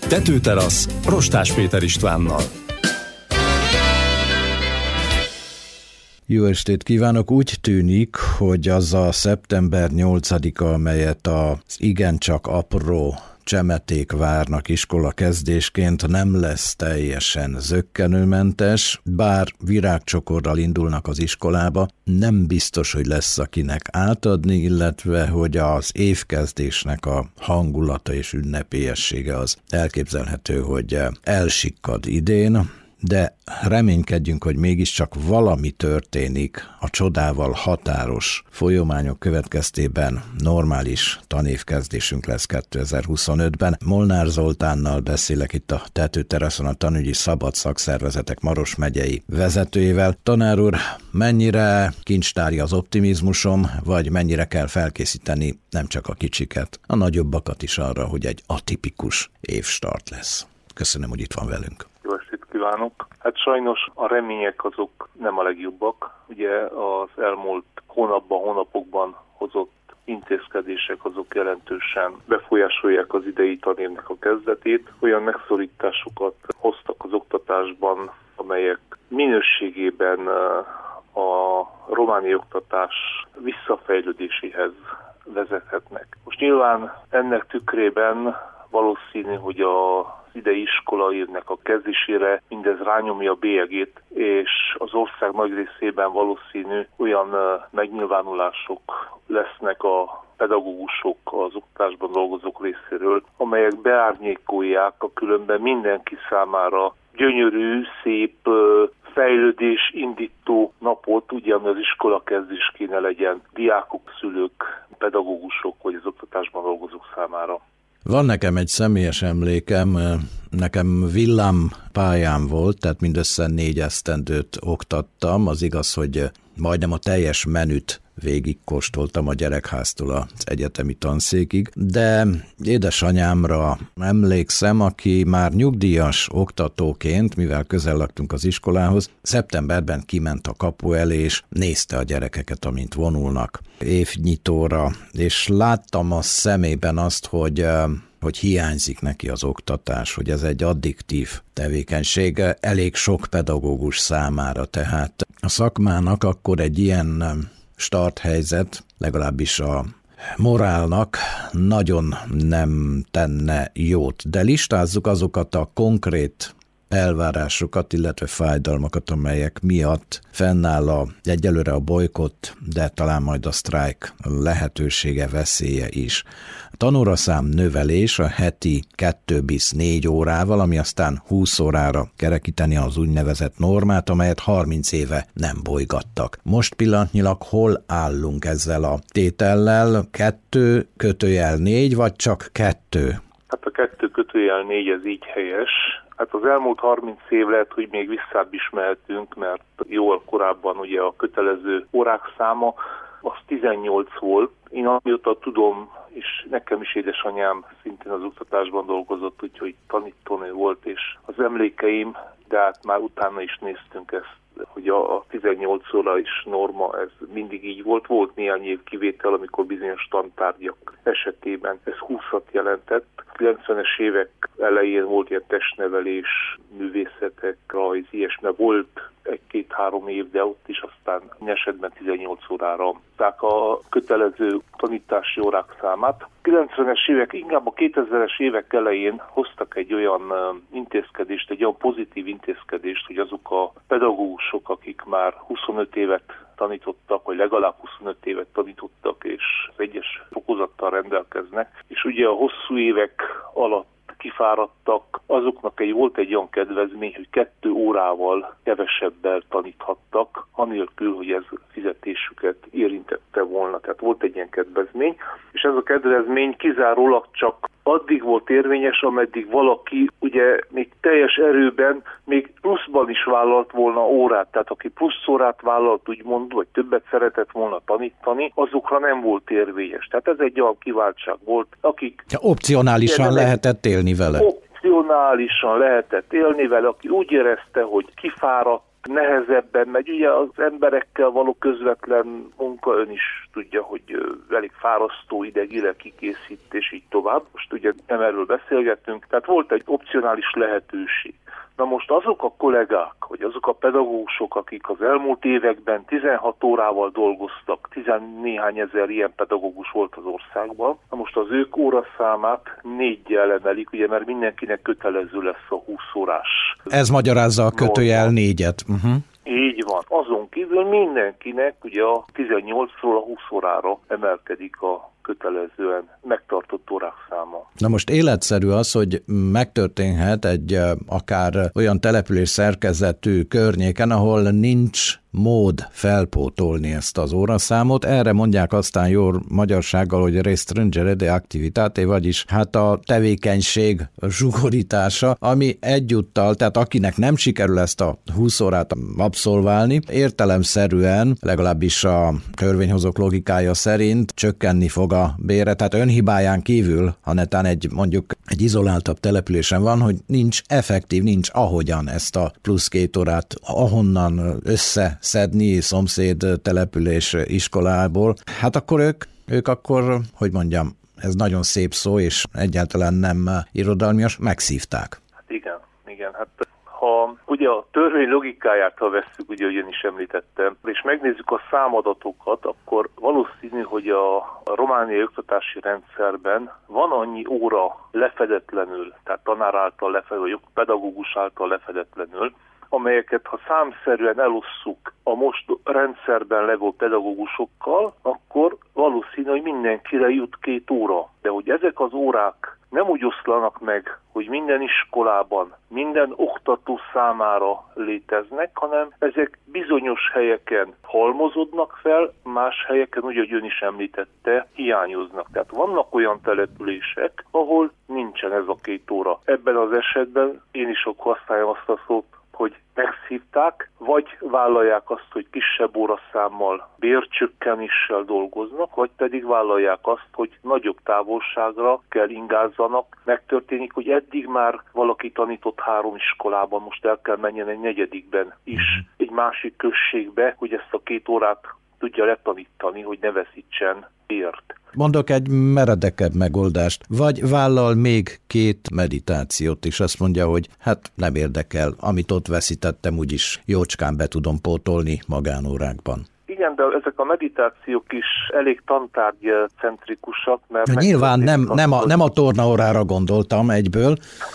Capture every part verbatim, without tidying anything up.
Tetőterasz Rostás Péter Istvánnal. Jó estét kívánok! Úgy tűnik, hogy az a szeptember nyolcadika, amelyet az igencsak apró csemeték várnak iskola kezdésként, nem lesz teljesen zökkenőmentes, bár virágcsokorral indulnak az iskolába, nem biztos, hogy lesz akinek átadni, illetve hogy az évkezdésnek a hangulata és ünnepélyessége az elképzelhető, hogy elsikkad idén, de reménykedjünk, hogy mégiscsak valami történik a csodával határos folyamányok következtében. Normális tanévkezdésünk lesz kétezer-huszonötben. Molnár Zoltánnal beszélek itt a Tetőteraszon, a Tanügyi Szabad Szakszervezetek Maros megyei vezetőjével. Tanár úr, mennyire kincstári az optimizmusom, vagy mennyire kell felkészíteni nem csak a kicsiket, a nagyobbakat is arra, hogy egy atipikus évstart lesz? Köszönöm, hogy itt van velünk. Jó estét kívánok! Hát sajnos a remények azok nem a legjobbak. Ugye az elmúlt hónapban, hónapokban hozott intézkedések azok jelentősen befolyásolják az idei tanévnek a kezdetét. Olyan megszorításokat hoztak az oktatásban, amelyek minőségében a románi oktatás visszafejlődéséhez vezethetnek. Most nyilván ennek tükrében valószínű, hogy a idei iskola évnek a kezdésére mindez rányomja a bélyegét, és az ország nagy részében valószínű olyan megnyilvánulások lesznek a pedagógusok, az oktatásban dolgozók részéről, amelyek beárnyékolják a különben mindenki számára gyönyörű, szép, fejlődés indító napot, ugye ami az iskola kezdés kéne legyen diákok, szülők, pedagógusok vagy az oktatásban dolgozók számára. Van nekem egy személyes emlékem, nekem villámpályám volt, tehát mindössze négy esztendőt oktattam, az igaz, hogy majdnem a teljes menüt végigkóstoltam a gyerekháztól az egyetemi tanszékig, de édesanyámra emlékszem, aki már nyugdíjas oktatóként, mivel közel laktunk az iskolához, szeptemberben kiment a kapu elé, és nézte a gyerekeket, amint vonulnak évnyitóra, és láttam a szemében azt, hogy hogy hiányzik neki az oktatás, hogy ez egy addiktív tevékenység elég sok pedagógus számára, tehát a szakmának akkor egy ilyen starthelyzet, legalábbis a morálnak nagyon nem tenne jót, de listázzuk azokat a konkrét elvárásokat, illetve fájdalmakat, amelyek miatt fennáll a, egyelőre a bolykott, de talán majd a sztrájk lehetősége, veszélye is. A tanóraszám növelés a heti kettő négy órával, ami aztán húsz órára kerekíteni az úgynevezett normát, amelyet harminc éve nem bolygattak. Most pillanatnyilag hol állunk ezzel a tétellel? Kettő kötőjel négy, vagy csak kettő? Hát a kettő kötőjel négy, ez így helyes. Hát az elmúlt harminc év lehet, hogy még visszább is mehetünk, mert jóval korábban ugye a kötelező órák száma az tizennyolc volt. Én amióta tudom, és nekem is édesanyám szintén az oktatásban dolgozott, úgyhogy tanítónő volt, és az emlékeim, de hát már utána is néztünk ezt, hogy a tizennyolc óra is norma, ez mindig így volt. Volt néhány év kivétel, amikor bizonyos tantárgyak esetében ez húszat jelentett. kilencvenes évek elején volt ilyen testnevelés, művészetek, rajz, ilyesmi. Volt egy-két-három év, de ott is aztán esetben tizennyolc órára tehát a kötelező tanítási órák számát. kilencvenes évek, inkább a kétezres évek elején hoztak egy olyan intézkedést, egy olyan pozitív intézkedést, hogy azok a pedagógusok, akik már huszonöt évet tanítottak, vagy legalább huszonöt évet tanítottak, és az egyes fokozattal rendelkeznek, és ugye a hosszú évek alatt kifáradtak, azoknak egy, volt egy olyan kedvezmény, hogy kettő órával kevesebbel taníthattak, anélkül, hogy ez fizetésüket érintette volna. Tehát volt egy ilyen kedvezmény, és ez a kedvezmény kizárólag csak addig volt érvényes, ameddig valaki ugye még teljes erőben, még pluszban is vállalt volna órát, tehát aki plusz órát vállalt, úgymond, vagy többet szeretett volna tanítani, azokra nem volt érvényes. Tehát ez egy olyan kiváltság volt, akik... Ja, opcionálisan lehetett élni vele. Opcionálisan lehetett élni vele, aki úgy érezte, hogy kifáradt, nehezebben megy. Ugye az emberekkel való közvetlen munka, ön is tudja, hogy elég fárasztó idegileg kikészítés, így tovább. Most ugye nem erről beszélgettünk, tehát volt egy opcionális lehetőség. Na most azok a kollégák, vagy azok a pedagógusok, akik az elmúlt években tizenhat órával dolgoztak, tizennéhány ezer ilyen pedagógus volt az országban, na most az ők óraszámát négyel emelik, ugye, mert mindenkinek kötelező lesz a húsz órás. Ez magyarázza a kötőjel négyet. Uh-huh. Így van. Azon kívül mindenkinek ugye a tizennyolcról a húsz órára emelkedik a kötelezően megtartott órák száma. Na most életszerű az, hogy megtörténhet egy akár olyan település szerkezetű környéken, ahol nincs mód felpótolni ezt az óraszámot. Erre mondják aztán jó magyarsággal, hogy restringere de activitate, vagyis hát a tevékenység zsugorítása, ami egyúttal, tehát akinek nem sikerül ezt a húsz órát abszolválni, értelemszerűen, legalábbis a törvényhozók logikája szerint csökkenni fog a bére, tehát önhibáján kívül, ha netán egy mondjuk egy izoláltabb településen van, hogy nincs effektív, nincs ahogyan ezt a plusz két órát ahonnan össze szedni szomszéd település iskolából, hát akkor ők, ők akkor, hogy mondjam, ez nagyon szép szó, és egyáltalán nem irodalmias, megszívták. Hát igen, igen, hát ha ugye a törvény logikáját, ha vesszük, ugye, ugyan is említettem, és megnézzük a számadatokat, akkor valószínű, hogy a, a romániai oktatási rendszerben van annyi óra lefedetlenül, tehát tanár által lefedetlenül, vagy pedagógus által lefedetlenül, amelyeket ha számszerűen elosszuk a most rendszerben levő pedagógusokkal, akkor valószínű, hogy mindenkire jut két óra. De hogy ezek az órák nem úgy oszlanak meg, hogy minden iskolában, minden oktató számára léteznek, hanem ezek bizonyos helyeken halmozódnak fel, más helyeken, úgy, ahogy ön is említette, hiányoznak. Tehát vannak olyan települések, ahol nincsen ez a két óra. Ebben az esetben én is akkor használjam azt a szót, hogy megszívták, vagy vállalják azt, hogy kisebb óraszámmal, bércsökkenéssel dolgoznak, vagy pedig vállalják azt, hogy nagyobb távolságra kell ingázzanak. Megtörténik, hogy eddig már valaki tanított három iskolában, most el kell menjen egy negyedikben is, egy másik községbe, hogy ezt a két órát tudja letanítani, hogy ne veszítsen bért. Mondok egy meredekebb megoldást, vagy vállal még két meditációt is, azt mondja, hogy hát nem érdekel, amit ott veszítettem, úgyis jócskán be tudom pótolni magánórákban. Igen, de ezek a meditációk is elég tantárgycentrikusak, mert... Nyilván nem, nem, a, nem a tornaórára gondoltam egyből,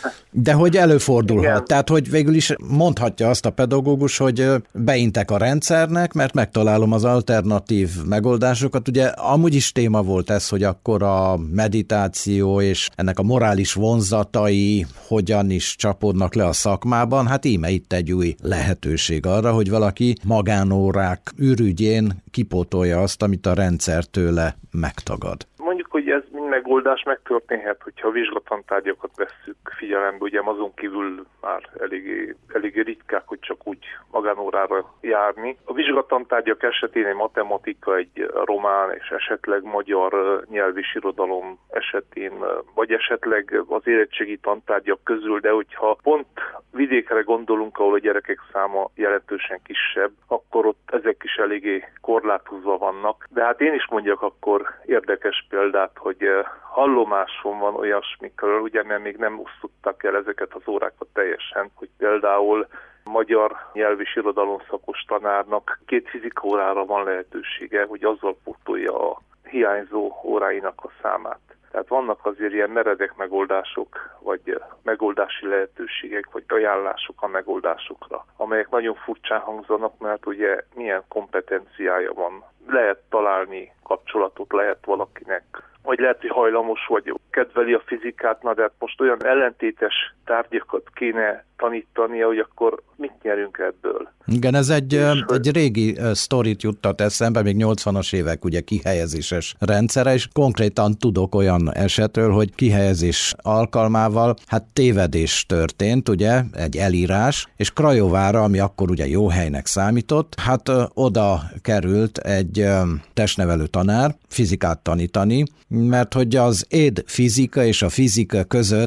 de hogy előfordulhat. Igen. Tehát, hogy végül is mondhatja azt a pedagógus, hogy beintek a rendszernek, mert megtalálom az alternatív megoldásokat. Ugye amúgy is téma volt ez, hogy akkor a meditáció és ennek a morális vonzatai hogyan is csapódnak le a szakmában. Hát íme itt egy új lehetőség arra, hogy valaki magánórák ürügyén kipótolja azt, amit a rendszer tőle megtagad. Mondjuk, hogy ez mind megoldás megtörténhet, hogyha a vizsgatantárgyakat vesszük figyelembe, ugye azon kívül már eléggé, eléggé ritkák, hogy csak úgy magánórára járni. A vizsgatantárgyak esetén egy matematika, egy román és esetleg magyar nyelv és irodalom esetén, vagy esetleg az érettségi tantárgyak közül, de hogyha pont vidékre gondolunk, ahol a gyerekek száma jelentősen kisebb, akkor ott ezek is eléggé korlátozva vannak. De hát én is mondjak akkor érdekes példát, hogy hallomáson van olyasmikről, ugye, mert még nem osztottak el ezeket az órákat teljesen, hogy például magyar nyelv és irodalom szakos tanárnak két fizika órára van lehetősége, hogy azzal pótolja a hiányzó óráinak a számát. Tehát vannak azért ilyen meredek megoldások, vagy megoldási lehetőségek, vagy ajánlások a megoldásokra, amelyek nagyon furcsán hangzanak, mert ugye milyen kompetenciája van. Lehet találni kapcsolatot, lehet valakinek, vagy lehet, hogy hajlamos vagy, kedveli a fizikát, na de hát most olyan ellentétes tárgyakat kéne tanítania, hogy akkor mit nyerünk ebből? Igen, ez egy, egy régi sztorit juttat eszembe, még nyolcvanas évek ugye kihelyezéses rendszere, és konkrétan tudok olyan esetről, hogy kihelyezés alkalmával hát tévedés történt, ugye, egy elírás, és Krajovára, ami akkor ugye jó helynek számított, hát oda került egy testnevelő tanár fizikát tanítani, mert hogy az éd fizika és a fizika között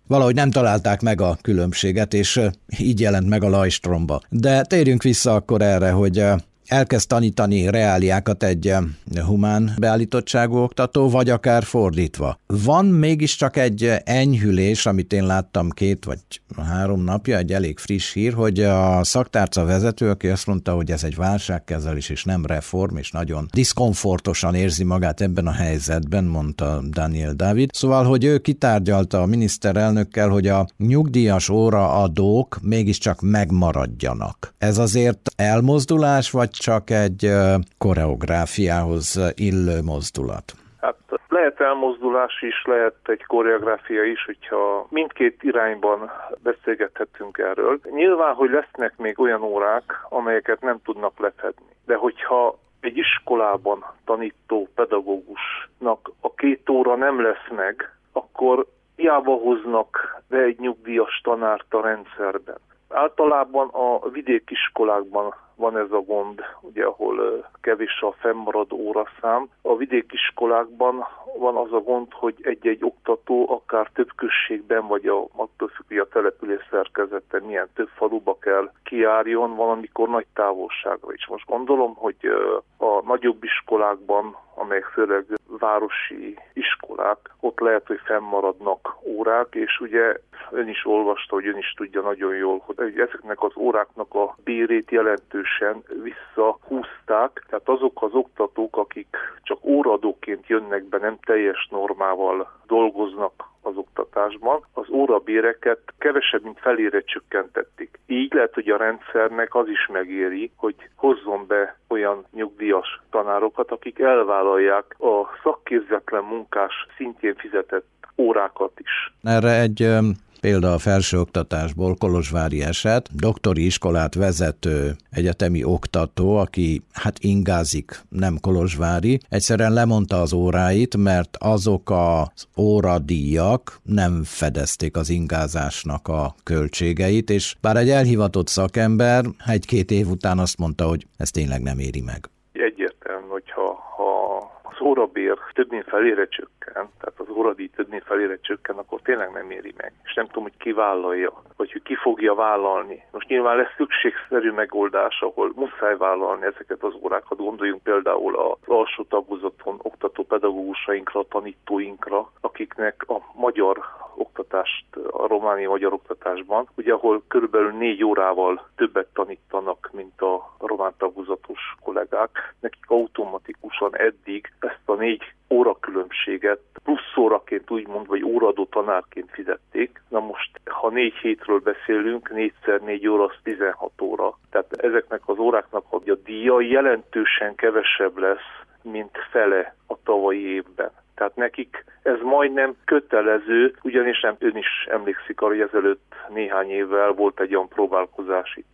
valahogy nem találták meg a különbséget, és így jelent meg a Lajstromba. De térjünk vissza akkor erre, hogy elkezd tanítani reáliákat egy humán beállítottságú oktató, vagy akár fordítva. Van mégiscsak egy enyhülés, amit én láttam két vagy három napja, egy elég friss hír, hogy a szaktárca vezető, aki azt mondta, hogy ez egy válságkezelés és nem reform, és nagyon diszkomfortosan érzi magát ebben a helyzetben, mondta Daniel David. Szóval, hogy ő kitárgyalta a miniszterelnökkel, hogy a nyugdíjas óraadók mégiscsak megmaradjanak. Ez azért elmozdulás, vagy csak egy koreográfiához illő mozdulat? Hát lehet elmozdulás is, lehet egy koreográfia is, hogyha mindkét irányban beszélgethetünk erről. Nyilván, hogy lesznek még olyan órák, amelyeket nem tudnak lefedni. De hogyha egy iskolában tanító pedagógusnak a két óra nem lesz meg, akkor hiába hoznak be egy nyugdíjas tanárt a rendszerben. Általában a vidékiskolákban van ez a gond, ugye, ahol kevés a fennmaradó óraszám. A vidékiskolákban van az a gond, hogy egy-egy oktató akár több községben, vagy a, attól függ, hogy a település szerkezete milyen több faluba kell kijárjon, valamikor nagy távolságra is. Most gondolom, hogy a nagyobb iskolákban, amelyek főleg városi iskolák, ott lehet, hogy fennmaradnak órák, és ugye ön is olvasta, hogy ön is tudja nagyon jól, hogy ezeknek az óráknak a bérét jelentősen visszahúzták. Tehát azok az oktatók, akik csak óraadóként jönnek be, nem teljes normával dolgoznak az oktatásban, az órabéreket kevesebb, mint felére csökkentették. Így lehet, hogy a rendszernek az is megéri, hogy hozzon be olyan nyugdíjas tanárokat, akik elvállalják a szakképzetlen munkás szintjén fizetett órákat is. Erre egy példa a felsőoktatásból, kolozsvári eset, doktori iskolát vezető egyetemi oktató, aki hát ingázik, nem kolozsvári, egyszerűen lemondta az óráit, mert azok az óradíjak nem fedezték az ingázásnak a költségeit, és bár egy elhivatott szakember egy-két év után azt mondta, hogy ez tényleg nem éri meg. Egyértelmű, hogyha ha az órabér több mint felére csökken, tehát az óradíj több mint felére csökken, akkor tényleg nem éri meg. És nem tudom, hogy ki vállalja, vagy hogy ki fogja vállalni. Most nyilván lesz szükségszerű megoldás, ahol muszáj vállalni ezeket az órákat. Gondoljunk például az alsó tagozaton oktató pedagógusainkra, tanítóinkra, akiknek a magyar oktatást, a romániai magyar oktatásban, ugye ahol körülbelül négy órával többet tanítanak, mint a román tagozatos kollégák, nekik automatikusan eddig ezt a négy órakülönbséget plusz óraként úgymond, vagy óraadó tanárként fizették. Na most, ha négy hétről beszélünk, négyszer négy óra, az tizenhat óra. Tehát ezeknek az óráknak a díja jelentősen kevesebb lesz, mint fele a tavalyi évben. Tehát nekik ez majdnem kötelező, ugyanis nem, ön is emlékszik arra, hogy ezelőtt néhány évvel volt egy olyan próbálkozás itt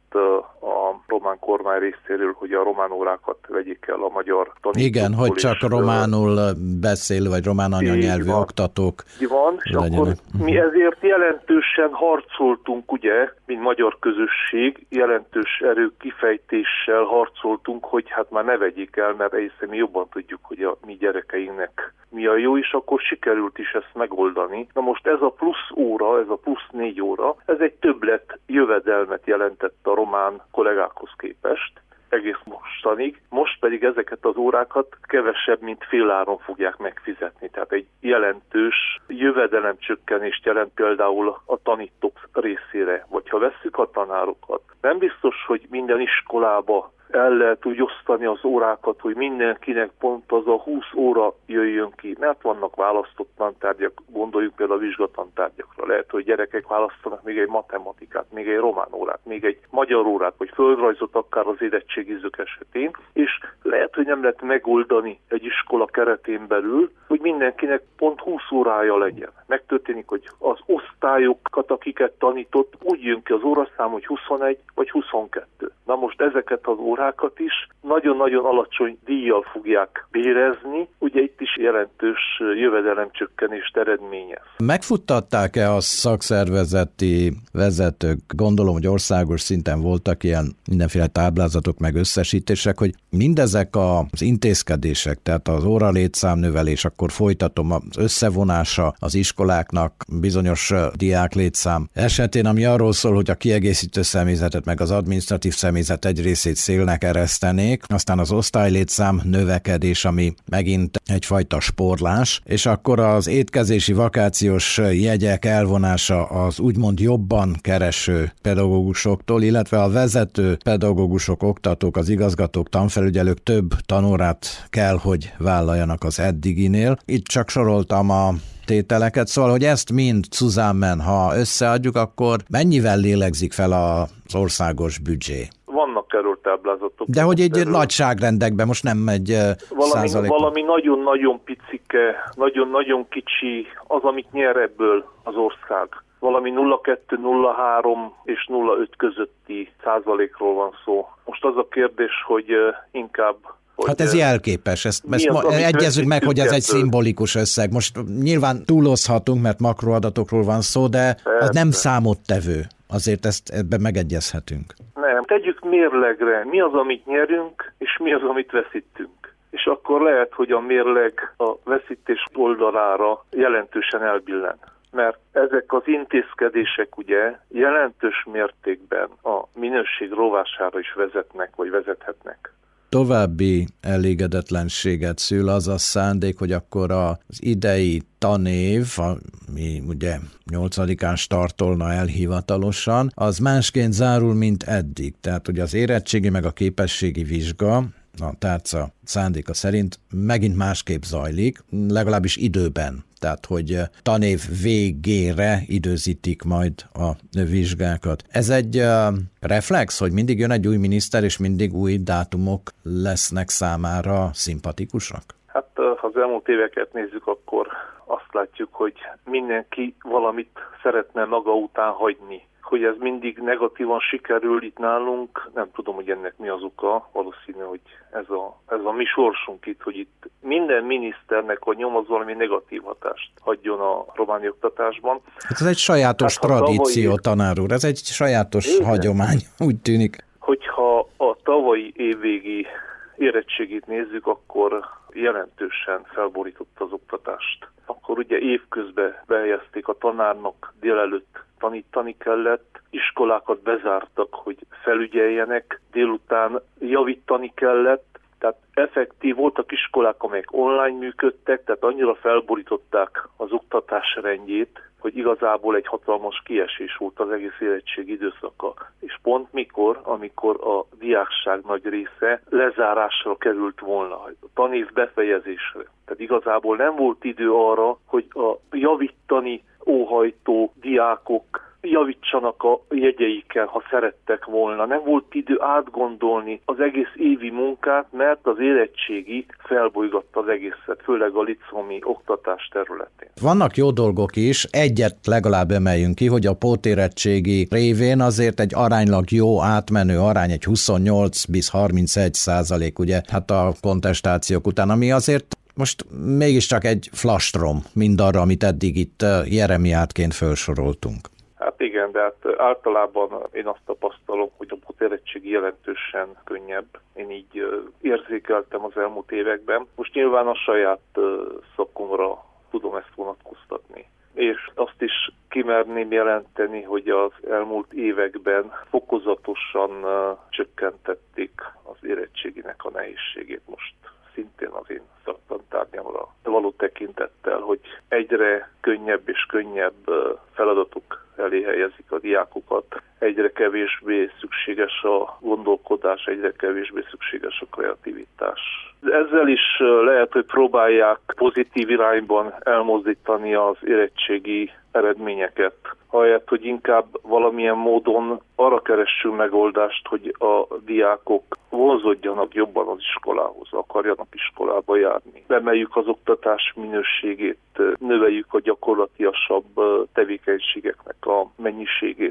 a román kormány részéről, hogy a román órákat vegyék el a magyar tanítóktól. Igen, hogy csak románul beszél, vagy román anyanyelvű oktatók így van, és legyenek. Akkor mi ezért jelentősen harcoltunk, ugye, mint magyar közösség, jelentős erő kifejtéssel harcoltunk, hogy hát már ne vegyék el, mert egészen mi jobban tudjuk, hogy a mi gyerekeinknek mi a jó, és akkor sikerült is ezt megoldani. Na most ez a plusz óra, ez a plusz négy óra, ez egy többlet jövedelmet jelentett a román kollégákhoz képest, egész mostanig. Most pedig ezeket az órákat kevesebb, mint fél áron fogják megfizetni. Tehát egy jelentős jövedelemcsökkenést jelent például a tanítók részére. Vagy ha vesszük a tanárokat, nem biztos, hogy minden iskolába el lehet úgy osztani az órákat, hogy mindenkinek pont az a húsz óra jöjjön ki, mert vannak választott tantárgyak, gondoljuk például a vizsgatantárgyakra. Lehet, hogy gyerekek választanak még egy matematikát, még egy román órát, még egy magyar órát, vagy földrajzot akár az érettségizők esetén, és lehet, hogy nem lehet megoldani egy iskola keretén belül, hogy mindenkinek pont húsz órája legyen. Megtörténik, hogy az osztályokat, akiket tanított, úgy jön ki az óraszám, hogy huszonegy vagy huszonkettő. Na most ezeket az órákat is nagyon-nagyon alacsony díjjal fogják bérezni, ugye itt is jelentős jövedelemcsökkenést eredményez. Megfuttatták-e a szakszervezeti vezetők? Gondolom, hogy országos szinten voltak ilyen mindenféle táblázatok meg összesítések, kérdések, hogy mindezek az intézkedések, tehát az óralétszámnövelés, akkor folytatom az összevonása az iskoláknak bizonyos diáklétszám esetén, ami arról szól, hogy a kiegészítő személyzetet meg az adminisztratív személyzet egy részét szélnek eresztenék, aztán az osztálylétszám növekedés, ami megint egyfajta sporlás, és akkor az étkezési vakációs jegyek elvonása az úgymond jobban kereső pedagógusoktól, illetve a vezető pedagógusok, oktatók, az igazgatók, tanfelügyelők több tanórát kell, hogy vállaljanak az eddiginél. Itt csak soroltam a tételeket, szóval, hogy ezt mind Zusammen, ha összeadjuk, akkor mennyivel lélegzik fel az országos büdzsé? Vannak erről táblázatok. De hogy egy erről nagyságrendekben most nem megy valami, százalék. Valami nagyon-nagyon picike, nagyon-nagyon kicsi az, amit nyer ebből az ország. Valami nulla kettő nulla három és nulla öt közötti százalékról van szó. Most az a kérdés, hogy inkább Hogy hát ez jelképes, ezt, ezt az, ma, egyezzük meg, hogy ez egy szimbolikus összeg. Most nyilván túlozhatunk, mert makroadatokról van szó, de Persze. az nem számottevő. Azért ezt ebben megegyezhetünk. Nem, tegyük mérlegre, mi az, amit nyerünk, és mi az, amit veszítünk. És akkor lehet, hogy a mérleg a veszítés oldalára jelentősen elbillen. Mert ezek az intézkedések ugye jelentős mértékben a minőség rovására is vezetnek, vagy vezethetnek. További elégedetlenséget szül az a szándék, hogy akkor az idei tanév, ami ugye nyolcadikán startolna el hivatalosan, az másként zárul, mint eddig. Tehát ugye az érettségi meg a képességi vizsga, a tárca szándéka szerint megint másképp zajlik, legalábbis időben. Tehát, hogy tanév végére időzítik majd a vizsgákat. Ez egy uh, reflex, hogy mindig jön egy új miniszter, és mindig új dátumok lesznek számára szimpatikusak? Hát, ha az elmúlt éveket nézzük, akkor azt látjuk, hogy mindenki valamit szeretne maga után hagyni. Hogy ez mindig negatívan sikerül itt nálunk, nem tudom, hogy ennek mi az oka. Valószínű, hogy ez a, ez a mi sorsunk itt, hogy itt minden miniszternek, hogy nyom, valami negatív hatást hagyjon a románi oktatásban. Hát ez egy sajátos hát, tradíció, tavalyi... tanár úr, ez egy sajátos Igen. hagyomány, úgy tűnik. Hogyha a tavalyi évvégi érettségét nézzük, akkor jelentősen felborította az oktatást. Akkor ugye évközben behelyezték a tanárnak, délelőtt tanítani kellett, iskolákat bezártak, hogy felügyeljenek, délután javítani kellett, tehát effektív voltak iskolák, amelyek online működtek, tehát annyira felborították az oktatás rendjét, hogy igazából egy hatalmas kiesés volt az egész érettség időszaka. És pont mikor, amikor a diákság nagy része lezárásra került volna, a tanév befejezésre. Tehát igazából nem volt idő arra, hogy a javítani óhajtó diákok javítsanak a jegyeiken, ha szerettek volna. Nem volt idő átgondolni az egész évi munkát, mert az érettségi felbolygatta az egészet, főleg a liceumi oktatás területén. Vannak jó dolgok is, egyet legalább emeljünk ki, hogy a pótérettségi révén azért egy aránylag jó átmenő arány, egy huszonnyolc harmincegy százalék, ugye, hát a kontestációk után, ami azért most mégiscsak egy flastrom mindarra, amit eddig itt jeremiátként felsoroltunk. Hát igen, de hát általában én azt tapasztalom, hogy a pótérettségi jelentősen könnyebb. Én így érzékeltem az elmúlt években. Most nyilván a saját szakomra tudom ezt vonatkoztatni. És azt is kimerném jelenteni, hogy az elmúlt években fokozatosan csökkentették az érettséginek a nehézségét most. Szintén az én szaktantárgyamra való tekintettel, hogy egyre könnyebb és könnyebb feladatok elé helyezik a diákokat, egyre kevésbé szükséges a gondolkodás, egyre kevésbé szükséges a kreativitás. Ezzel is lehet, hogy próbálják pozitív irányban elmozdítani az érettségi eredményeket, ahelyett, hogy inkább valamilyen módon arra keressünk megoldást, hogy a diákok vonzódjanak jobban az iskolához, akarjanak iskolába járni. Emeljük az oktatás minőségét, növeljük a gyakorlatiasabb tevékenységeknek a mennyiségét.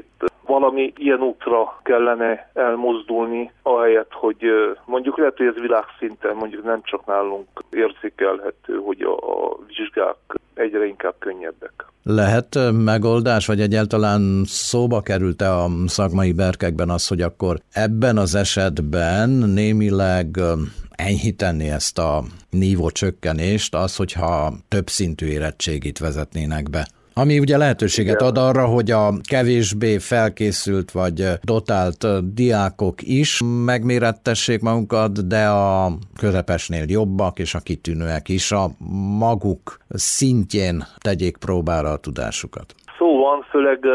valami ilyen útra kellene elmozdulni, ahelyett, hogy mondjuk lehet, hogy ez világszinten, mondjuk nem csak nálunk érzékelhető, hogy a, a vizsgák egyre inkább könnyebbek. Lehet megoldás, vagy egyáltalán szóba került-e a szakmai berkekben az, hogy akkor ebben az esetben némileg enyhíteni ezt a nívócsökkenést, az, hogyha több szintű érettségit vezetnének be? Ami ugye lehetőséget ad arra, hogy a kevésbé felkészült vagy dotált diákok is megmérettessék magukat, de a közepesnél jobbak és a kitűnőek is a maguk szintjén tegyék próbára a tudásukat. Szó van, főleg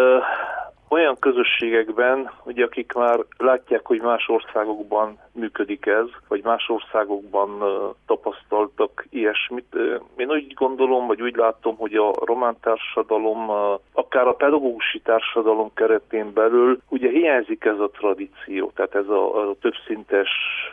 olyan közösségekben, ugye, akik már látják, hogy más országokban működik ez, vagy más országokban uh, tapasztaltak ilyesmit. Uh, én úgy gondolom, vagy úgy látom, hogy a román társadalom, uh, akár a pedagógusi társadalom keretén belül, ugye hiányzik ez a tradíció, tehát ez a, a többszintes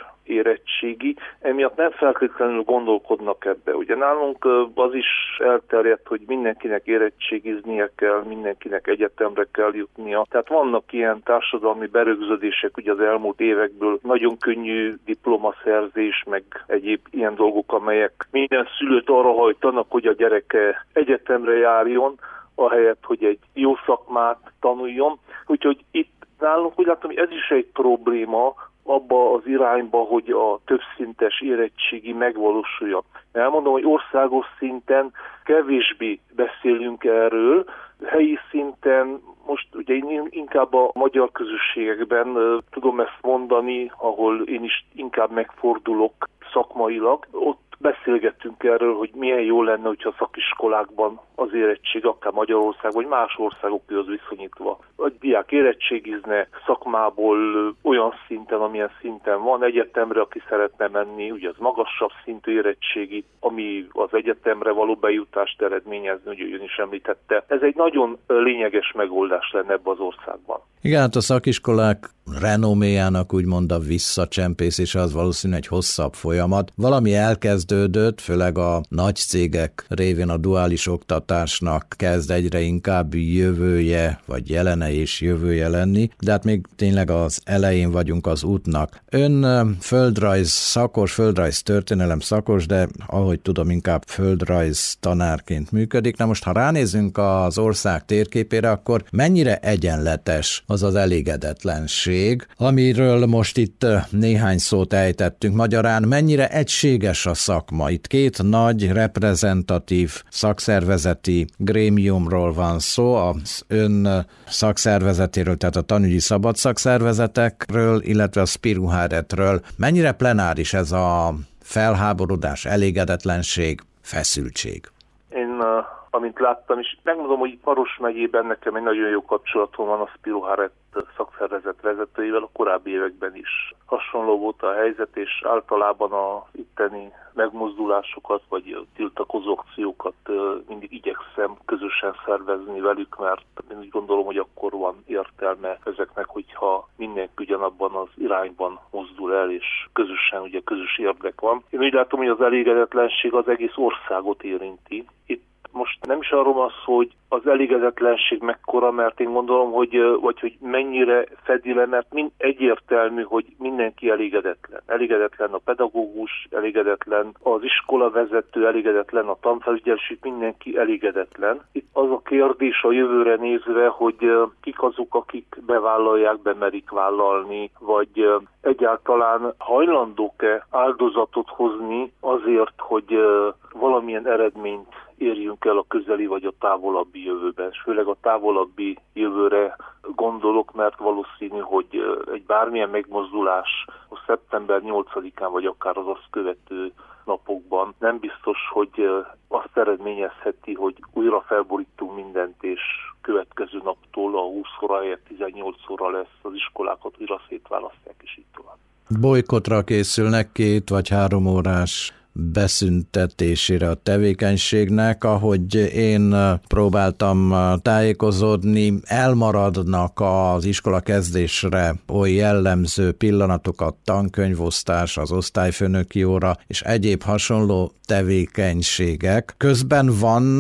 érettségi, emiatt nem feltétlenül gondolkodnak ebbe. Ugye nálunk az is elterjedt, hogy mindenkinek érettségiznie kell, mindenkinek egyetemre kell jutnia. Tehát vannak ilyen társadalmi berögződések ugye az elmúlt évekből, nagyon könnyű diplomaszerzés, meg egyéb ilyen dolgok, amelyek minden szülőt arra hajtanak, hogy a gyereke egyetemre járjon, ahelyett, hogy egy jó szakmát tanuljon. Úgyhogy itt nálunk úgy látom, hogy ez is egy probléma, abba az irányba, hogy a többszintes érettségi megvalósulja. Elmondom, hogy országos szinten kevésbé beszélünk erről, helyi szinten most ugye én inkább a magyar közösségekben uh, tudom ezt mondani, ahol én is inkább megfordulok szakmailag, ott beszélgettünk erről, hogy milyen jó lenne, hogyha szakiskolákban az érettség, akár Magyarország, vagy más országokhoz viszonyítva. A diák érettségizne szakmából olyan szinten, amilyen szinten van, egyetemre, aki szeretne menni, ugye az magasabb szintű érettségi, ami az egyetemre való bejutást eredményezni, ugye ön is említette. Ez egy nagyon lényeges megoldás lenne ebben az országban. Igen, hát a szakiskolák renoméjának úgymond a visszacsempészése az valószínűleg egy hosszabb folyamat. Valami elkezdődött, főleg a nagy cégek révén a duális oktatásnak kezd egyre inkább jövője, vagy jelene és jövője lenni, de hát még tényleg az elején vagyunk az útnak. Ön földrajz szakos, földrajz történelem szakos, de ahogy tudom, inkább földrajz tanárként működik. Na most, ha ránézünk az ország térképére, akkor mennyire egyenletes az az elégedetlenség, amiről most itt néhány szót ejtettünk. Magyarán mennyire egységes a szakma? Itt két nagy reprezentatív szakszervezeti grémiumról van szó, az ön szakszervezetéről, tehát a tanügyi szabad szakszervezetekről, illetve a Spiruháretről. Mennyire plenáris ez a felháborodás, elégedetlenség, feszültség? Én amint láttam, és megmondom, hogy Maros megyében nekem egy nagyon jó kapcsolatom van a Spiruháret szakszervezet vezetőivel, a korábbi években is hasonló volt a helyzet, és általában a itteni megmozdulásokat, vagy tiltakozó akciókat mindig igyekszem közösen szervezni velük, mert én úgy gondolom, hogy akkor van értelme ezeknek, hogyha mindenki ugyanabban az irányban mozdul el, és közösen ugye közös érdek van. Én úgy látom, hogy az elégedetlenség az egész országot érinti. Itt most nem is arról van szó, hogy az elégedetlenség mekkora, mert én gondolom, hogy, vagy hogy mennyire fedi le, mert mind egyértelmű, hogy mindenki elégedetlen. Elégedetlen a pedagógus, elégedetlen az iskolavezető, elégedetlen a tanfelügyelőség, mindenki elégedetlen. Itt az a kérdés a jövőre nézve, hogy kik azok, akik bevállalják, bemerik vállalni, vagy egyáltalán hajlandók-e áldozatot hozni azért, hogy valamilyen eredményt érjünk el a közeli vagy a távolabbi jövőben, és főleg a távolabbi jövőre gondolok, mert valószínű, hogy egy bármilyen megmozdulás a szeptember nyolcadikán, vagy akár az azt követő napokban nem biztos, hogy azt eredményezheti, hogy újra felborítunk mindent, és következő naptól a húsz óra helyett tizennyolc óra lesz, az iskolákat újra szétválasztják, és így tovább. Bolykotra készülnek két vagy három órás beszüntetésére a tevékenységnek, ahogy én próbáltam tájékozódni, elmaradnak az iskola kezdésre oly jellemző pillanatok, a tankönyvosztás, az osztályfőnöki óra és egyéb hasonló tevékenységek. Közben van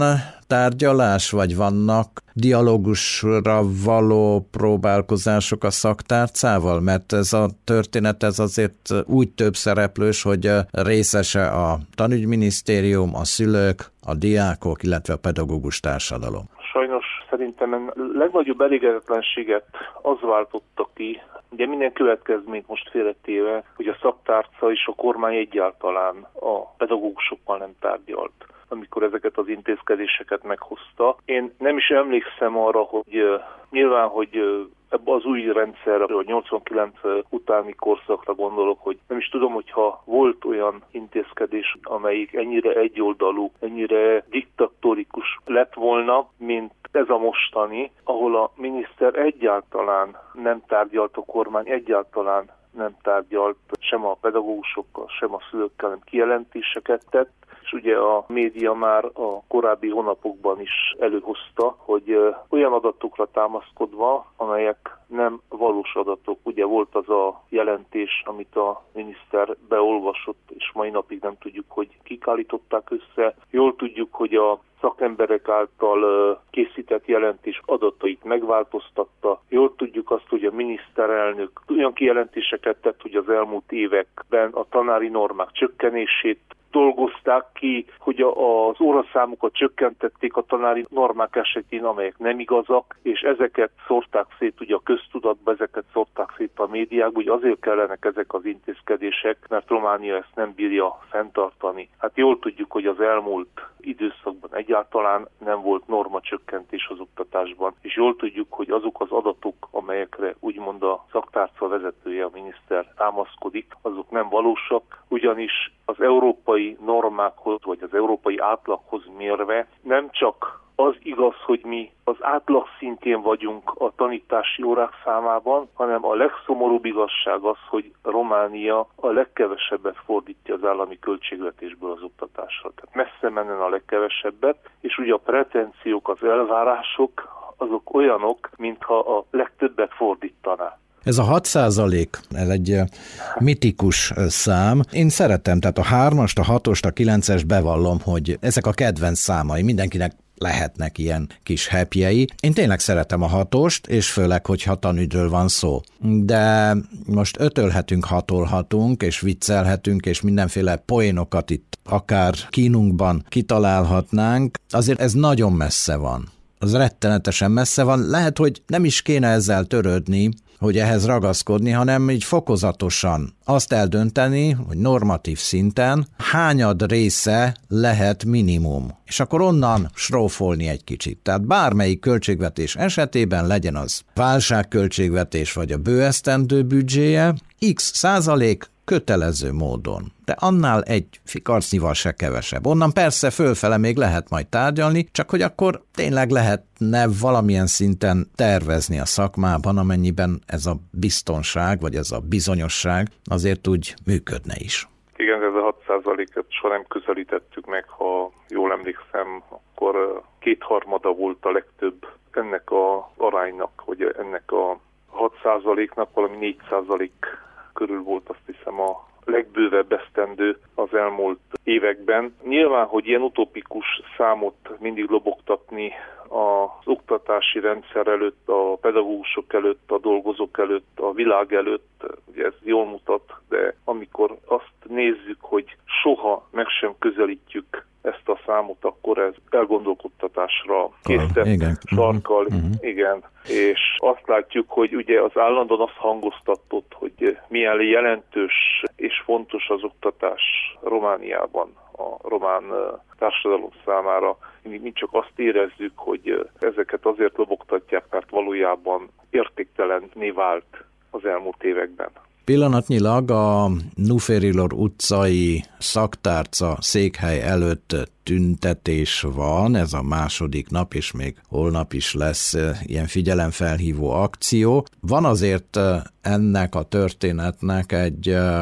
tárgyalás, vagy vannak dialógusra való próbálkozások a szaktárcával? Mert ez a történet ez azért úgy több szereplős, hogy részese a tanügyminisztérium, a szülők, a diákok, illetve a pedagógus társadalom. Sajnos szerintem a legnagyobb elégedetlenséget az váltotta ki, ugye minden következményt most félretéve, hogy a szaktárca és a kormány egyáltalán a pedagógusokkal nem tárgyalt, amikor ezeket az intézkedéseket meghozta. Én nem is emlékszem arra, hogy uh, nyilván, hogy uh, ebben az új rendszerre, a nyolcvankilenc utáni korszakra gondolok, hogy nem is tudom, hogyha volt olyan intézkedés, amelyik ennyire egyoldalú, ennyire diktatórikus lett volna, mint ez a mostani, ahol a miniszter egyáltalán nem tárgyalt, a kormány egyáltalán nem tárgyalt sem a pedagógusokkal, sem a szülőkkel, nem kijelentéseket tett, és ugye a média már a korábbi hónapokban is előhozta, hogy olyan adatokra támaszkodva, amelyek nem valós adatok. Ugye volt az a jelentés, amit a miniszter beolvasott, és mai napig nem tudjuk, hogy kik állították össze. Jól tudjuk, hogy a szakemberek által készített jelentés adatait megváltoztatta. Jól tudjuk azt, hogy a miniszterelnök olyan kijelentéseket tett, hogy az elmúlt években a tanári normák csökkenését dolgozták ki, hogy az óraszámokat csökkentették a tanári normák esetén, amelyek nem igazak, és ezeket szórták szét ugye a köztudatba, ezeket szórták szét a médiákba, hogy azért kellenek ezek az intézkedések, mert Románia ezt nem bírja fenntartani. Hát jól tudjuk, hogy az elmúlt időszakban egyáltalán nem volt normacsökkentés az oktatásban, és jól tudjuk, hogy azok az adatok, amelyekre úgymond a szaktárca vezetője, a miniszter támaszkodik, azok nem valósak, ugyanis az európai normákhoz, vagy az európai átlaghoz mérve nem csak az igaz, hogy mi az átlag szintjén vagyunk a tanítási órák számában, hanem a legszomorúbb igazság az, hogy Románia a legkevesebbet fordítja az állami költségvetésből az oktatásra. Tehát messze mennen a legkevesebbet, és ugye a pretenziók, az elvárások, azok olyanok, mintha a legtöbbet fordítaná. Ez a hat százalék, ez egy mitikus szám. Én szeretem, tehát a hármast, a hatost, a kilences bevallom, hogy ezek a kedvenc számai, mindenkinek lehetnek ilyen kis happyjei. Én tényleg szeretem a hatost, és főleg, hogyha tanügyről van szó. De most ötölhetünk, hatolhatunk, és viccelhetünk, és mindenféle poénokat itt akár kínunkban kitalálhatnánk. Azért ez nagyon messze van. Az rettenetesen messze van. Lehet, hogy nem is kéne ezzel törődni, hogy ehhez ragaszkodni, hanem így fokozatosan azt eldönteni, hogy normatív szinten hányad része lehet minimum. És akkor onnan srófolni egy kicsit. Tehát bármelyik költségvetés esetében legyen az válságköltségvetés vagy a bőesztendő büdzséje, x százalék kötelező módon. De annál egy fikarcnyival se kevesebb. Onnan persze fölfele még lehet majd tárgyalni, csak hogy akkor tényleg lehetne valamilyen szinten tervezni a szakmában, amennyiben ez a biztonság, vagy ez a bizonyosság azért úgy működne is. Igen, ez a hat százalékot soha nem közelítettük meg, ha jól emlékszem, akkor kétharmada volt a legtöbb ennek a aránynak, hogy ennek a hat százaléknak valami négy százalék körül volt, azt hiszem, a legbővebb esztendő az elmúlt években. Nyilván, hogy ilyen utopikus számot mindig lobogtatni az oktatási rendszer előtt, a pedagógusok előtt, a dolgozók előtt, a világ előtt, ugye ez jól mutat, de amikor azt nézzük, hogy soha meg sem közelítjük ezt a számot, akkor ez elgondolkodtatásra készített sarkal, uh-huh. igen. És azt látjuk, hogy ugye az állandóan azt hangoztatott, hogy milyen jelentős és fontos az oktatás Romániában, a román társadalom számára. Mi csak azt érezzük, hogy ezeket azért lobogtatják, mert valójában értéktelenné vált az elmúlt években. Pillanatnyilag a Nuferilor utcai szaktárca székhely előtt tüntetés van, ez a második nap, és még holnap is lesz ilyen figyelemfelhívó akció. Van azért ennek a történetnek egy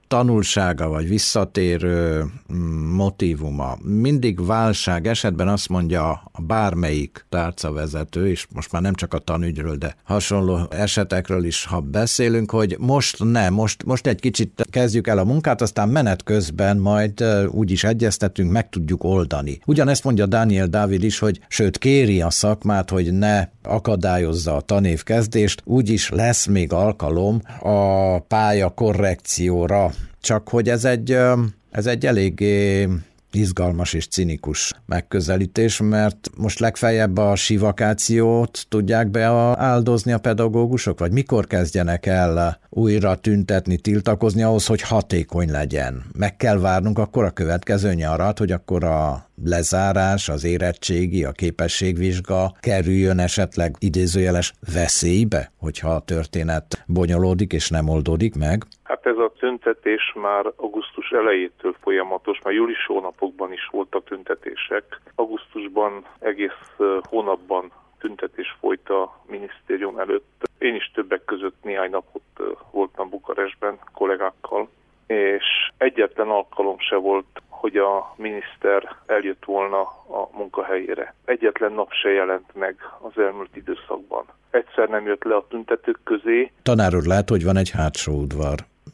tanulsága vagy visszatérő motívuma. Mindig válság esetben azt mondja bármelyik tárcavezető, és most már nem csak a tanügyről, de hasonló esetekről is, ha beszélünk, hogy most ne, most, most egy kicsit kezdjük el a munkát, aztán menet közben majd úgy is egyeztetünk, meg tudjuk oldani. Ugyanezt mondja Daniel Dávid is, hogy sőt kéri a szakmát, hogy ne akadályozza a tanévkezdést, úgyis lesz még alkalom a pálya korrekcióra. Csak hogy ez egy, ez egy eléggé izgalmas és cinikus megközelítés, mert most legfeljebb a sivakációt tudják beáldozni a pedagógusok, vagy mikor kezdjenek el újra tüntetni, tiltakozni ahhoz, hogy hatékony legyen. Meg kell várnunk akkor a következő nyarat, hogy akkor a lezárás, az érettségi, a képességvizsga kerüljön esetleg idézőjeles veszélybe, hogyha a történet bonyolódik és nem oldódik meg? Hát ez a tüntetés már augusztus elejétől folyamatos, már július hónapokban is voltak tüntetések. Augusztusban egész hónapban tüntetés folyt a minisztérium előtt. Én is többek között néhány napot voltam Bukarestben kollégákkal, és egyetlen alkalom se volt, hogy a miniszter eljött volna a munkahelyére. Egyetlen nap se jelent meg az elmúlt időszakban. Egyszer nem jött le a tüntetők közé. Tanár úr, lehet, hogy van egy hátsó udvar,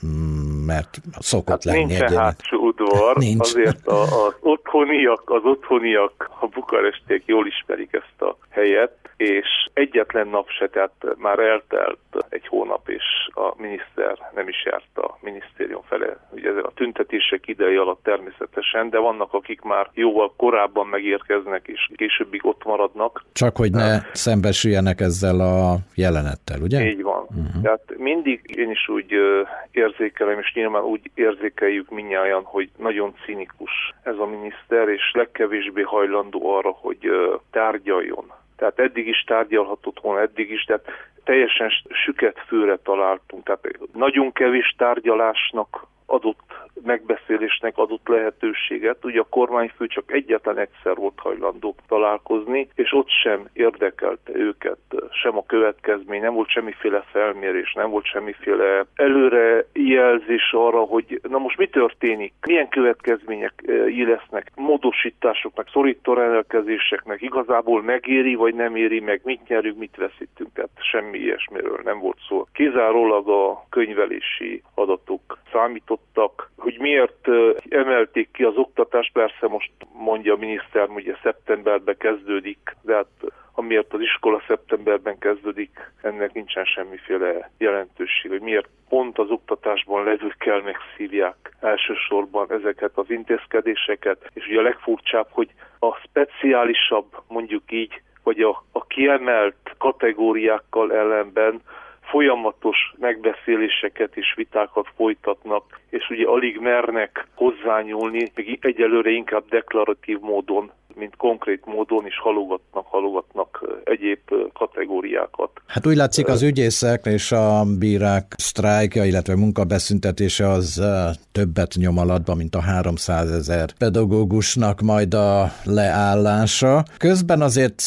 mert szokott hát lenni nincsen egy hátsó udvar, Nincs. Azért a, az otthoniak, az otthoniak, a bukarestiek jól ismerik ezt a helyet, és egyetlen nap se, tehát már eltelt egy hónap, és a miniszter nem is járt a minisztérium fele. Ugye a tüntetések ideje alatt természetesen, de vannak, akik már jóval korábban megérkeznek, és későbbig ott maradnak. Csak hogy ne hát, szembesüljenek ezzel a jelenettel, ugye? Így van. Uh-huh. Tehát mindig én is úgy érzékelem, és nyilván úgy érzékeljük mindnyájan, hogy nagyon cinikus ez a miniszter, és legkevésbé hajlandó arra, hogy tárgyaljon. Tehát eddig is tárgyalhatott volna, eddig is, de teljesen süket főre találtunk. Tehát nagyon kevés tárgyalásnak adott megbeszélésnek adott lehetőséget. Ugye a kormányfő csak egyetlen egyszer volt hajlandó találkozni, és ott sem érdekelte őket, sem a következmény, nem volt semmiféle felmérés, nem volt semmiféle előrejelzés arra, hogy na most mi történik, milyen következményei lesznek, módosításoknak, szorító rendelkezéseknek, igazából megéri, vagy nem éri meg, mit nyerünk, mit veszítünk, tehát semmi ilyesmiről nem volt szó. Kizárólag a könyvelési adatok számítottak, hogy miért emelték ki az oktatást, persze most mondja a miniszter, hogy ugye szeptemberben kezdődik, de hát amiért az iskola szeptemberben kezdődik, ennek nincsen semmiféle jelentőség, hogy miért pont az oktatásban levőkkel megszívják elsősorban ezeket az intézkedéseket, és ugye a legfurcsább, hogy a speciálisabb, mondjuk így, vagy a, a kiemelt kategóriákkal ellenben folyamatos megbeszéléseket és vitákat folytatnak, és ugye alig mernek hozzányúlni, még egyelőre inkább deklaratív módon, mint konkrét módon is halogatnak, halogatnak egyéb kategóriákat. Hát úgy látszik, az ügyészek és a bírák sztrájkja, illetve munkabeszüntetése az többet nyom alatba, mint a háromszázezer pedagógusnak majd a leállása. Közben azért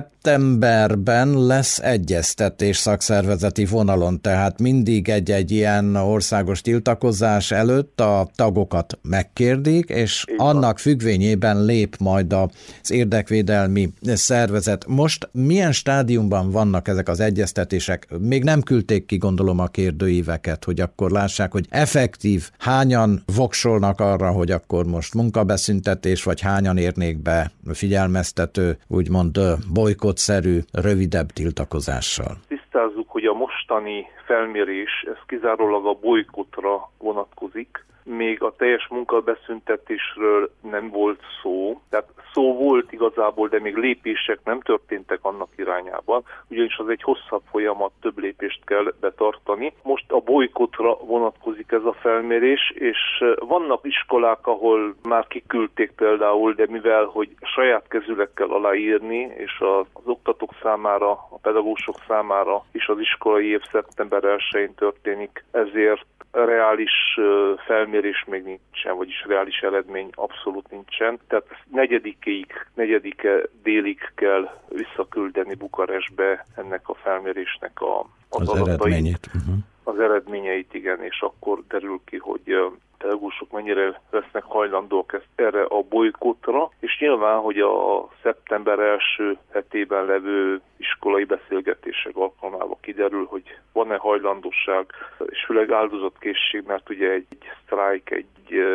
szeptemberben lesz egyeztetés szakszervezeti vonalon, tehát mindig egy-egy ilyen országos tiltakozás előtt a tagokat megkérdik, és annak függvényében lép majd az érdekvédelmi szervezet. Most milyen stádiumban vannak ezek az egyeztetések? Még nem küldték ki, gondolom, a kérdőíveket, hogy akkor lássák, hogy effektív hányan voksolnak arra, hogy akkor most munkabeszüntetés, vagy hányan érnék be figyelmeztető, úgymond bolykottszerű, rövidebb tiltakozással. Tisztázzuk, hogy a mostani felmérés, ez kizárólag a bolykottra vonatkozik, még a teljes munkabeszüntetésről nem volt szó, tehát szó volt igazából, de még lépések nem történtek annak irányában, ugyanis az egy hosszabb folyamat, több lépést kell betartani. Most a bolykottra vonatkozik ez a felmérés, és vannak iskolák, ahol már kiküldték például, de mivel, hogy saját kezűleg kell aláírni, és az oktatók számára, a pedagógusok számára is az iskolai év szeptember elsején történik, ezért reális felmérés még nincsen, vagyis reális eredmény abszolút nincsen. Tehát negyedikéig, negyedike délig kell visszaküldeni Bukarestbe ennek a felmérésnek a, az, az adatait. eredményét. Uh-huh. az eredményeit, igen, és akkor derül ki, hogy pedagógusok mennyire lesznek hajlandók ezt erre a bolykottra, és nyilván, hogy a szeptember első hetében levő iskolai beszélgetések alkalmával kiderül, hogy van-e hajlandóság, és főleg áldozatkészség, mert ugye egy sztrájk, egy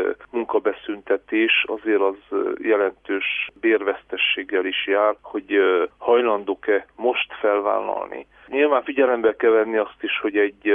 munkabeszüntetés azért az jelentős bérvesztességgel is jár, hogy hajlandók-e most felvállalni. Nyilván figyelembe kell venni azt is, hogy egy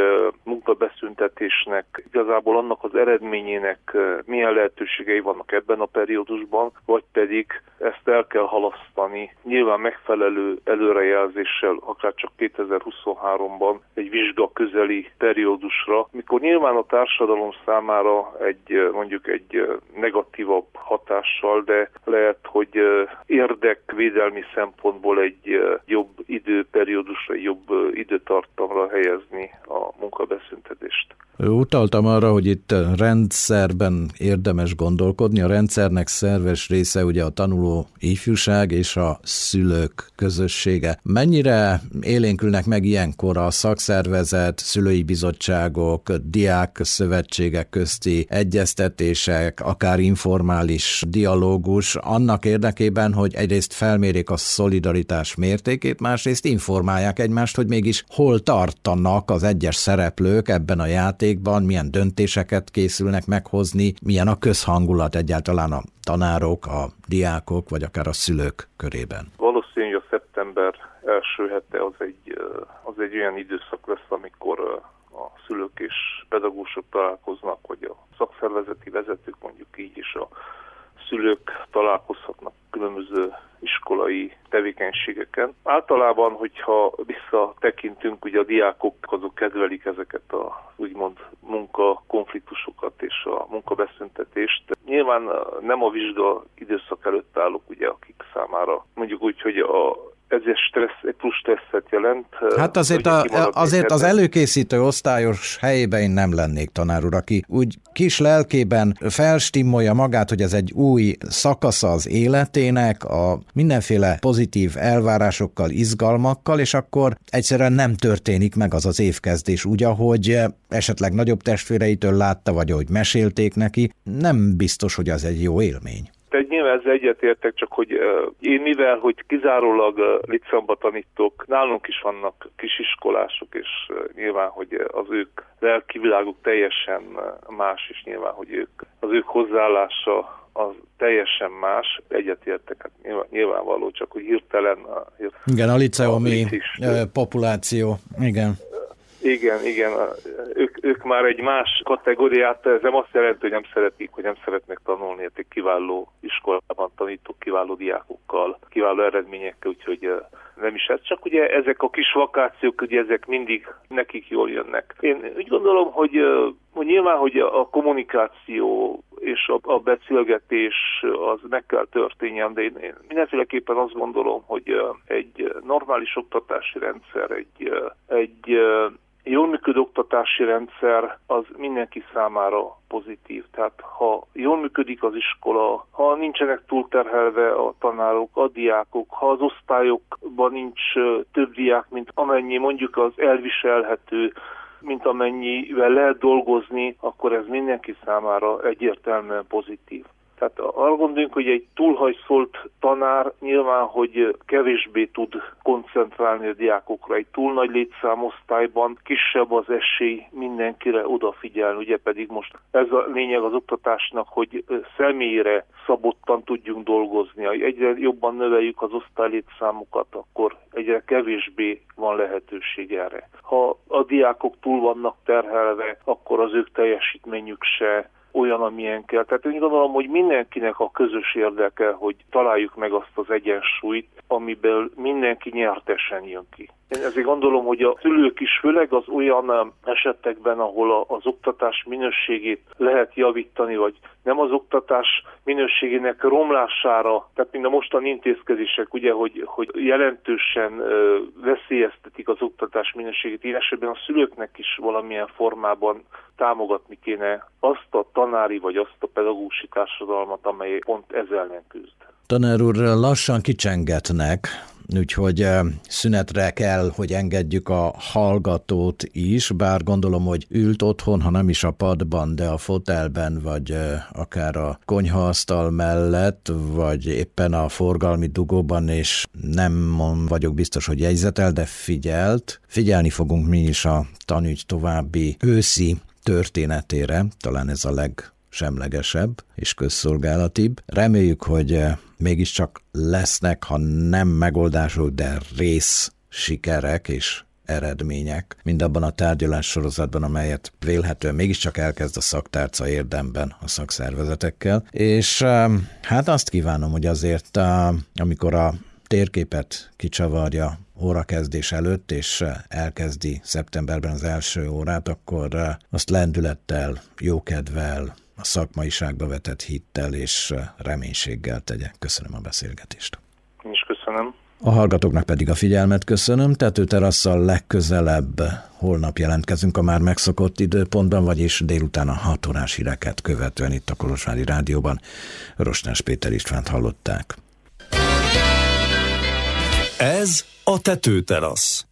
munkabeszüntetésnek igazából annak az eredményének milyen lehetőségei vannak ebben a periódusban, vagy pedig ezt el kell halasztani. Nyilván megfelelő előrejelzéssel, akár csak kétezer-huszonháromban egy vizsga közeli periódusra, mikor nyilván a társadalom számára egy mondjuk egy negatívabb hatással, de lehet, hogy érdekvédelmi szempontból egy jobb időperiódusra, jobb időtartamra helyezni a munkabeszüntetést. Utaltam arra, hogy itt rendszerben érdemes gondolkodni. A rendszernek szerves része ugye a tanuló ifjúság és a szülők közössége. Mennyire élénkülnek meg ilyenkor a szakszervezet, szülői bizottságok, diák szövetségek közti egyeztetések, akár informális dialógus annak érdekében, hogy egyrészt felmérik a szolidaritás mértékét, másrészt informálják egymást, hogy mégis hol tartanak az egyes szereplők ebben a játékban, milyen döntéseket készülnek meghozni, milyen a közhangulat egyáltalán a tanárok, a diákok, vagy akár a szülők körében. Valószínű, hogy a szeptember első hete az egy, az egy olyan időszak lesz, amikor a szülők és pedagógusok találkoznak, vagy a szakszervezeti vezetők mondjuk így, és a szülők találkozhatnak különböző iskolai tevékenységeken. Általában, hogyha visszatekintünk, ugye a diákok azok kedvelik ezeket a úgymond munkakonfliktusokat és a munkabeszüntetést. Nyilván nem a vizsga időszak előtt állok, ugye, akik számára mondjuk úgy, hogy a ez egy stressz, egy plusz stresszet jelent. Hát azért, a, azért az előkészítő osztályos helyében én nem lennék, tanár úr, aki úgy kis lelkében felstimolja magát, hogy ez egy új szakasza az életének, a mindenféle pozitív elvárásokkal, izgalmakkal, és akkor egyszerűen nem történik meg az az évkezdés úgy, ahogy esetleg nagyobb testvéreitől látta, vagy ahogy mesélték neki. Nem biztos, hogy az egy jó élmény. Tehát nyilván ezzel egyetértek, csak hogy uh, én mivel, hogy kizárólag uh, licceumba tanítok, nálunk is vannak kisiskolások, és uh, nyilván, hogy az ők lelkiviláguk teljesen uh, más, és nyilván, hogy ők, az ők hozzáállása az teljesen más, egyetértek, hát nyilván, nyilvánvaló, csak hogy hirtelen... Uh, hirtelen igen, a liceumi uh, populáció, igen. Igen, igen, ők, ők már egy más kategóriát, ez nem azt jelenti, hogy nem szeretik, hogy nem szeretnek tanulni, hát egy kiváló iskolában tanítok, kiváló diákokkal, kiváló eredményekkel, úgyhogy nem is ez. Csak ugye ezek a kis vakációk, ugye ezek mindig nekik jól jönnek. Én úgy gondolom, hogy, hogy nyilván, hogy a kommunikáció és a, a beszélgetés az meg kell történjen, de én, én mindenféleképpen azt gondolom, hogy egy normális oktatási rendszer, egy, egy jól működő oktatási rendszer az mindenki számára pozitív. Tehát ha jól működik az iskola, ha nincsenek túlterhelve a tanárok, a diákok, ha az osztályokban nincs több diák, mint amennyi mondjuk az elviselhető, mint amennyivel lehet dolgozni, akkor ez mindenki számára egyértelműen pozitív. Tehát arra gondoljunk, hogy egy túlhajszolt tanár nyilván, hogy kevésbé tud koncentrálni a diákokra. Egy túl nagy létszámosztályban kisebb az esély mindenkire odafigyelni. Ugye pedig most ez a lényeg az oktatásnak, hogy személyre szabottan tudjunk dolgozni. Ha egyre jobban növeljük az osztálylétszámokat, akkor egyre kevésbé van lehetőség erre. Ha a diákok túl vannak terhelve, akkor az ők teljesítményük se olyan, amilyen kell. Tehát én gondolom, hogy mindenkinek a közös érdeke, hogy találjuk meg azt az egyensúlyt, amiből mindenki nyertesen jön ki. Én ezért gondolom, hogy a szülők is főleg az olyan esetekben, ahol az oktatás minőségét lehet javítani, vagy nem az oktatás minőségének romlására, tehát mind a mostani intézkedések, ugye, hogy, hogy jelentősen ö, veszélyeztetik az oktatás minőségét, ilyen esetben a szülőknek is valamilyen formában támogatni kéne azt a tanári vagy azt a pedagógusi társadalmat, amely pont ezzel ellen küzd. Tanár úr, lassan kicsengetnek úgyhogy szünetre kell, hogy engedjük a hallgatót is, bár gondolom, hogy ült otthon, ha nem is a padban, de a fotelben, vagy akár a konyhaasztal mellett, vagy éppen a forgalmi dugóban, és nem vagyok biztos, hogy jegyzetel, de figyelt. Figyelni fogunk mi is a tanügy további őszi történetére, talán ez a legsemlegesebb és közszolgálatibb. Reméljük, hogy mégiscsak lesznek, ha nem megoldások, de rész sikerek és eredmények, mind abban a tárgyalás sorozatban, amelyet vélhetően mégiscsak elkezd a szaktárca érdemben a szakszervezetekkel. És hát azt kívánom, hogy azért, amikor a térképet kicsavarja órakezdés előtt, és elkezdi szeptemberben az első órát, akkor azt lendülettel, jókedvel, a szakmaiságba vetett hittel és reménységgel tegye. Köszönöm a beszélgetést. Én is köszönöm. A hallgatóknak pedig a figyelmet köszönöm. Tetőterasszal legközelebb holnap jelentkezünk a már megszokott időpontban, vagyis délután a hat órás híreket követően itt a Kolozsvári Rádióban. Rostás Péter Istvánt hallották. Ez a Tetőterasz.